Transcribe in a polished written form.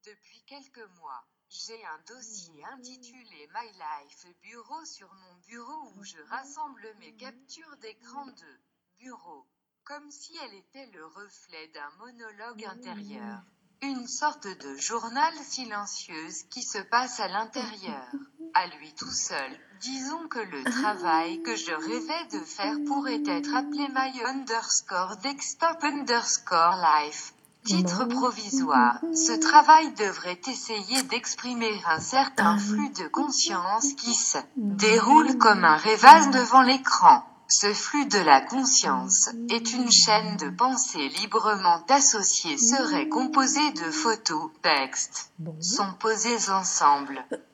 Depuis quelques mois, j'ai un dossier intitulé My Life Bureau sur mon bureau où je rassemble mes captures d'écran de bureau, comme si elle était le reflet d'un monologue intérieur. Une sorte de journal silencieuse qui se passe à l'intérieur. À lui tout seul. Disons que le travail que je rêvais de faire pourrait être appelé my_desktop_life. Titre provisoire. Ce travail devrait essayer d'exprimer un certain flux de conscience qui se déroule comme un rêvase devant l'écran. Ce flux de la conscience est une chaîne de pensée librement associée, serait composée de photos, textes, sont posés ensemble.